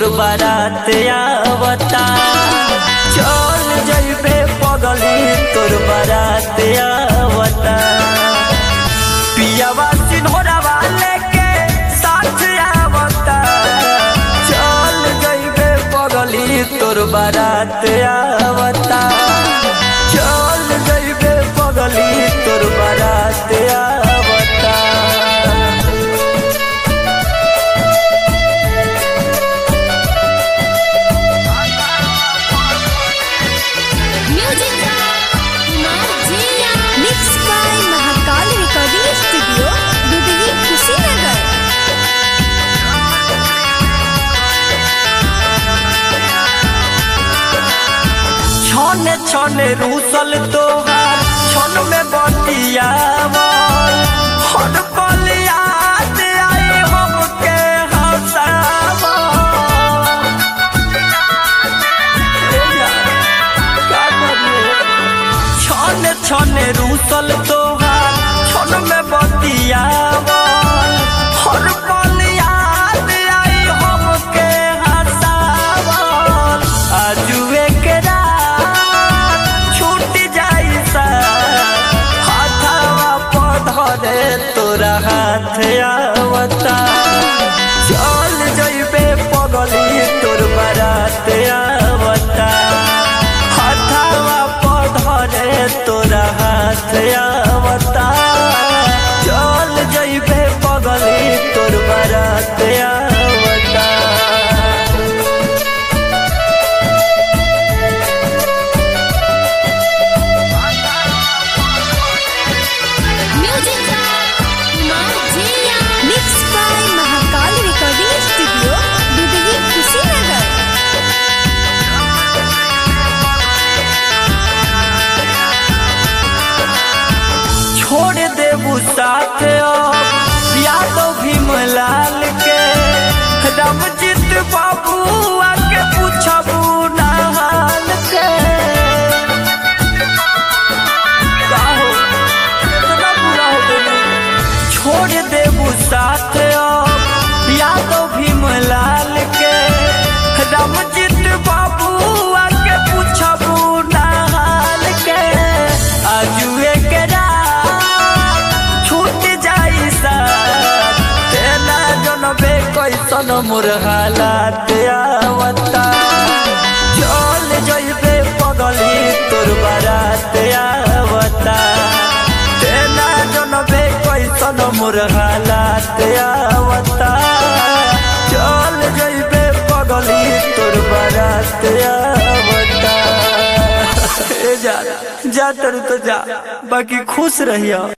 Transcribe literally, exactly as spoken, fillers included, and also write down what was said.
बारात आवता। चल जइबे पगली तोर बारात आवता। पियावा सिन्होरावा लेके साथ आवता। चल जइबे पगली तोर बारात आवता। चल जइबे पगली तोर बारात आवता। छने छने रूसल तोहार छन में बतियावल। हर पल याद आई हमके हंसावल। छने छने रूसल तोहार छन में बतियावल। हर पल याद आई हमके हंसावल। आजुए के तोरा हाथ आवता। चल जइबे पगली तोर बारात आवता। हथवा पधरे तोरा हाथ आवता। चल जइबे पगली तोर बारात आवता। छोड़ देबू साथ यादव भीमलाल के। रामजीत बाबू आके पूछबू नहाल के। छोड़ देबू साथ यादव भीमलाल के। रामजीत बाबू आके पूछबू नहाल के। आजुए के कैसन मोर हालात आवता। चल जइबे पगली तोर बारात आवता। तेना जनबे कैसन मोर हालात आवता। चल जइबे पगली तोर बारात आवता। जा जा तर तो जा, बाकी खुश रहिया।